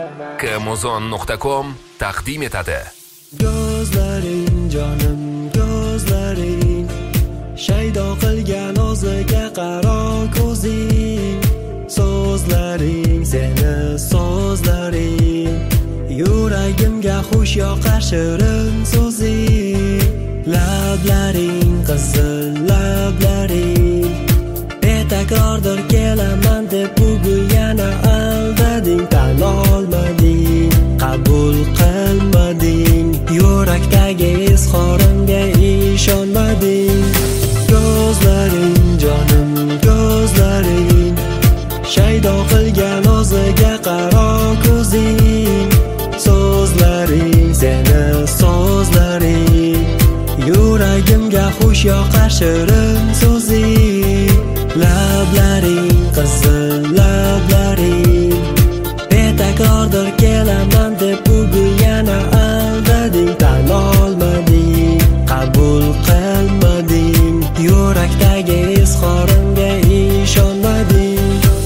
kmozon.com taqdim etadi. Gözlerin canım gözlerin, shaydo qilgan o'ziga qaro ko'zing, so'zlaring seni so'zlaring, yuragimga xush yoqar shirin so'zing, lablaring qizil lablaring, betakrordir kelaman deb bugun yana aldading, tan olmading, qabul qilmading, yurakdagi izhorimga ishonmading. Gözlerin canım gözlerin, shaydo qilgan o'ziga qaro ko'zing, so'zlaring seni so'zlaring, yuragimga xush yoqar shirin so'zing, lablaring qizil lablaring, betakrordir kelaman deb bugun yana aldading, tan olmading, qabul qilmading, yurakdagi izhorimga ishonmading.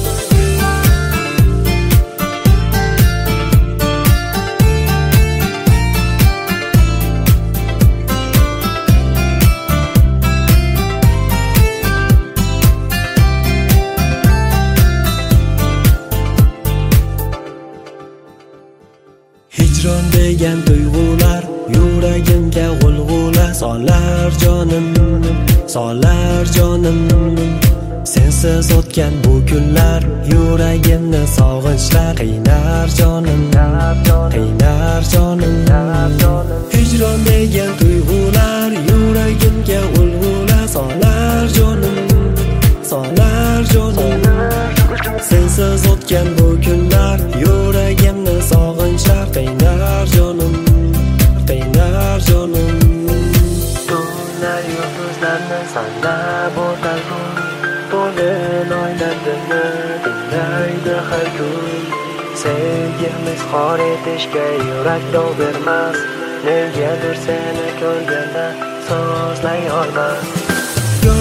Hijron degan tuyg'ular yuragimga g'ulg'ula solar jonim, solar jonim. Sensiz o'tgan bu kunlar yuragimni sog'inchlar qiynar jonim, qiynar jonim. Hijron degan tuyg'ular yuragimga g'ulg'ula solar jonim, solar jonim. Sensiz o'tgan bu kunlar yuragimni sog'inchlar qiynar jonim, qiynar jonim. Tunlar yulduzlarni sanab o'tar kun, to'lin oylarni tinglaydi har kun. Sevgimni izhor etishga yurak dov bermas, negadir seni ko'rganda so'zlay olmas.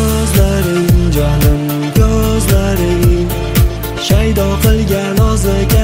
Gözlerin canım gözlerin, shaydo qilgan o'ziga